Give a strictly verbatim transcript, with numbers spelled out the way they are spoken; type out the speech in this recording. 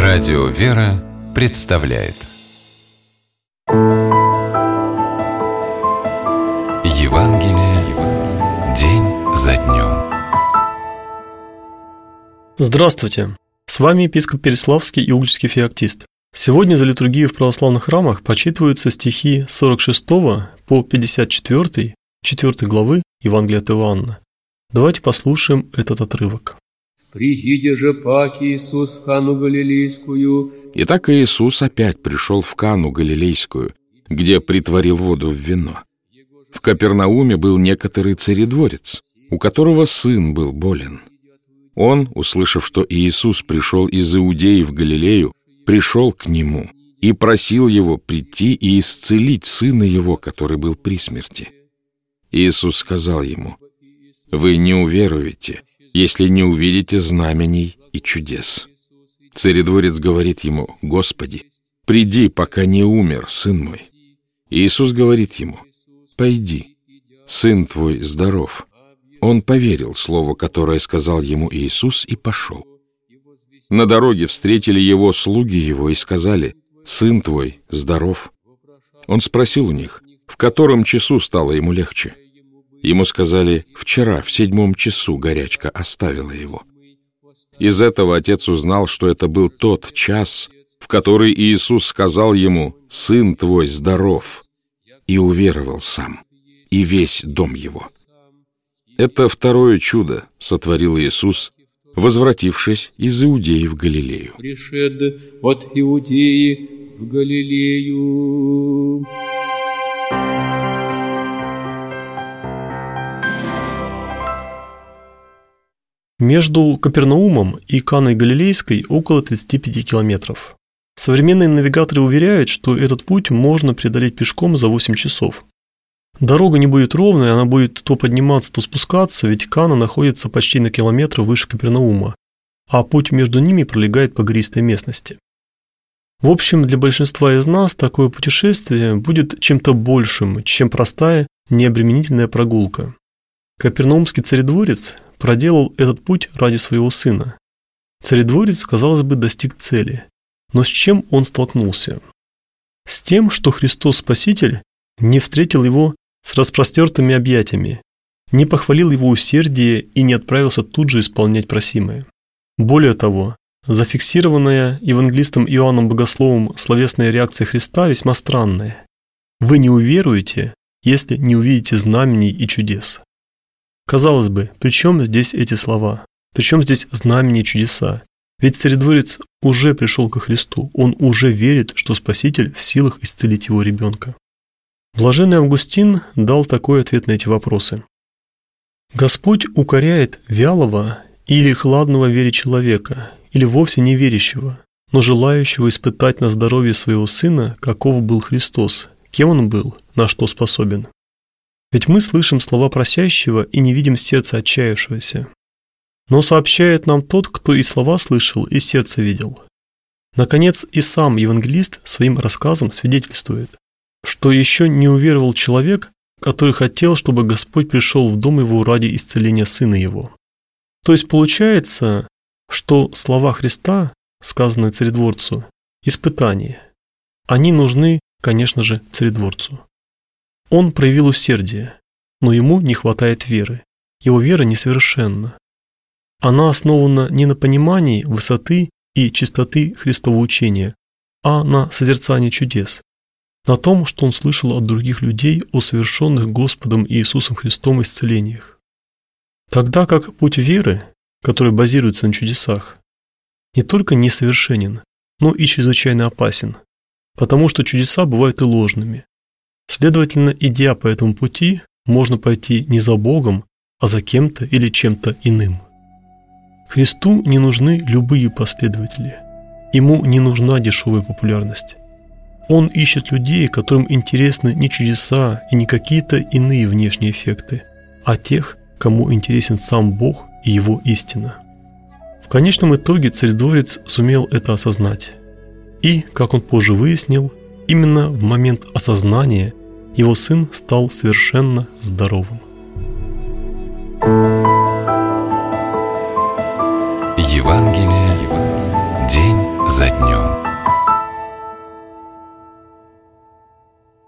Радио «Вера» представляет Евангелие день за днем. Здравствуйте! С вами епископ Переславский и Угличский феоктист. Сегодня за литургию в православных храмах прочитываются стихи с сорок шестого по пятьдесят четвёртый, четвёртой главы Евангелия от Иоанна. Давайте послушаем этот отрывок. «Прииде же пак Иисус в Кану Галилейскую». Итак, Иисус опять пришел в Кану Галилейскую, где притворил воду в вино. В Капернауме был некоторый царедворец, у которого сын был болен. Он, услышав, что Иисус пришел из Иудеи в Галилею, пришел к нему и просил его прийти и исцелить сына его, который был при смерти. Иисус сказал ему: «Вы не уверуете, если не увидите знамений и чудес». Царедворец говорит ему: «Господи, приди, пока не умер сын мой». Иисус говорит ему: «Пойди, сын твой здоров». Он поверил слову, которое сказал ему Иисус, и пошел. На дороге встретили его слуги его и сказали: «Сын твой здоров». Он спросил у них, в котором часу стало ему легче. Ему сказали: «Вчера, в седьмом часу, горячка оставила его». Из этого отец узнал, что это был тот час, в который Иисус сказал ему: «Сын твой здоров», и уверовал сам, и весь дом его. Это второе чудо сотворил Иисус, возвратившись из Иудеи в Галилею. «Пришед от Иудеи в Галилею». Между Капернаумом и Каной Галилейской около тридцати пяти километров. Современные навигаторы уверяют, что этот путь можно преодолеть пешком за восемь часов. Дорога не будет ровной, она будет то подниматься, то спускаться, ведь Кана находится почти на километр выше Капернаума, а путь между ними пролегает по гористой местности. В общем, для большинства из нас такое путешествие будет чем-то большим, чем простая, необременительная прогулка. Капернаумский царедворец проделал этот путь ради своего сына. Царедворец, казалось бы, достиг цели. Но с чем он столкнулся? С тем, что Христос Спаситель не встретил его с распростертыми объятиями, не похвалил его усердие и не отправился тут же исполнять просимое. Более того, зафиксированная евангелистом Иоанном Богословом словесная реакция Христа весьма странная. «Вы не уверуете, если не увидите знамений и чудес». Казалось бы, при чем здесь эти слова? При чем здесь знамения и чудеса? Ведь царедворец уже пришел ко Христу, он уже верит, что Спаситель в силах исцелить его ребенка. Блаженный Августин дал такой ответ на эти вопросы. Господь укоряет вялого или хладного в вере человека, или вовсе неверящего, но желающего испытать на здоровье своего сына, каков был Христос, кем он был, на что способен. Ведь мы слышим слова просящего и не видим сердца отчаявшегося. Но сообщает нам тот, кто и слова слышал, и сердце видел. Наконец, и сам евангелист своим рассказом свидетельствует, что еще не уверовал человек, который хотел, чтобы Господь пришел в дом его ради исцеления сына его. То есть получается, что слова Христа, сказанные царедворцу, испытания, они нужны, конечно же, царедворцу. Он проявил усердие, но ему не хватает веры. Его вера несовершенна. Она основана не на понимании высоты и чистоты Христового учения, а на созерцании чудес, на том, что он слышал от других людей о совершенных Господом Иисусом Христом исцелениях. Тогда как путь веры, который базируется на чудесах, не только несовершенен, но и чрезвычайно опасен, потому что чудеса бывают и ложными. Следовательно, идя по этому пути, можно пойти не за Богом, а за кем-то или чем-то иным. Христу не нужны любые последователи. Ему не нужна дешевая популярность. Он ищет людей, которым интересны не чудеса и не какие-то иные внешние эффекты, а тех, кому интересен сам Бог и Его истина. В конечном итоге царедворец сумел это осознать. И, как он позже выяснил, именно в момент осознания его сын стал совершенно здоровым. Евангелие день за днем.